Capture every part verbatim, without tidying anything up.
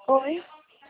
Oi?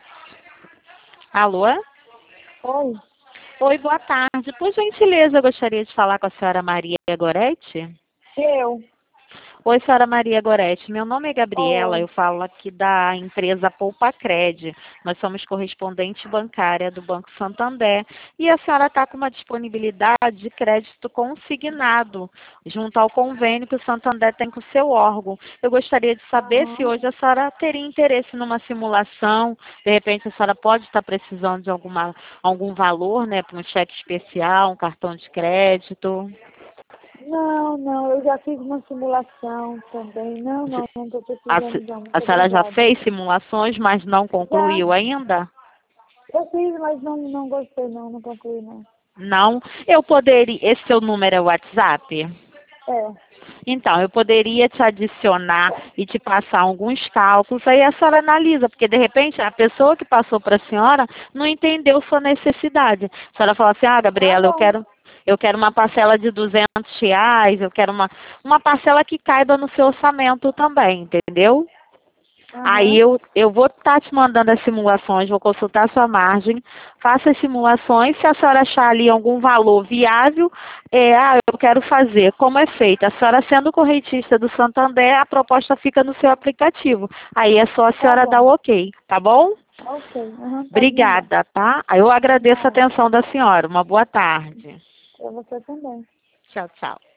Alô? Oi? Oi, boa tarde. Por gentileza, eu gostaria de falar com a senhora Maria Goretti. Eu? Oi, senhora Maria Goretti. Meu nome é Gabriela, Oi? eu falo aqui da empresa Poupacred. Nós somos correspondente bancária do Banco Santander. E a senhora está com uma disponibilidade de crédito consignado, junto ao convênio que o Santander tem com o seu órgão. Eu gostaria de saber se Aham. hoje a senhora teria interesse numa simulação. De repente, a senhora pode estar precisando de alguma, algum valor, né, para um cheque especial, um cartão de crédito. Não, não, eu já fiz uma simulação também. Não, não, não estou A, precisando se- não. a Muito senhora já obrigada. fez simulações, mas não Já, concluiu ainda? eu fiz, mas não, não gostei não, não concluí não. Não. Eu poderia. Esse seu número é WhatsApp? É, Então, eu poderia te adicionar e te passar alguns cálculos, aí a senhora analisa, porque de repente a pessoa que passou para a senhora não entendeu sua necessidade. A senhora fala assim, ah, tá Gabriela, eu bom. quero, eu quero uma parcela de duzentos reais, eu quero uma, uma parcela que caiba no seu orçamento também, entendeu? Aí Aham, eu, eu vou estar te mandando as simulações, vou consultar a sua margem, faça as simulações, se a senhora achar ali algum valor viável, é, ah, eu quero fazer. Como é feito? A senhora sendo correntista do Santander, a proposta fica no seu aplicativo. Aí é só a tá senhora dar bom. o ok, tá bom? Ok, aham, pode mandar. Obrigada, tá? Aí eu agradeço a Nada. atenção da senhora. Uma boa tarde. Pra você também. Tchau, tchau.